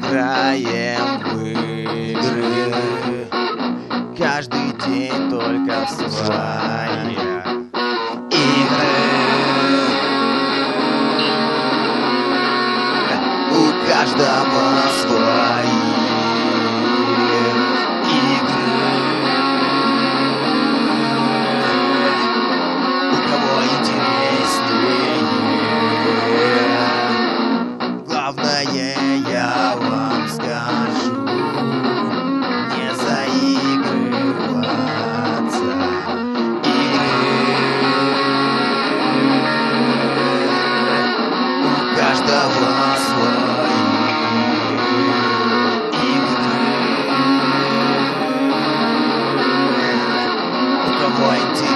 играем в игры. Каждый день только в свои игры. У каждого свои игры. У кого интереснее. Главное, я вам скажу, не заигрываться. У каждого свои игры. У кого интереснее.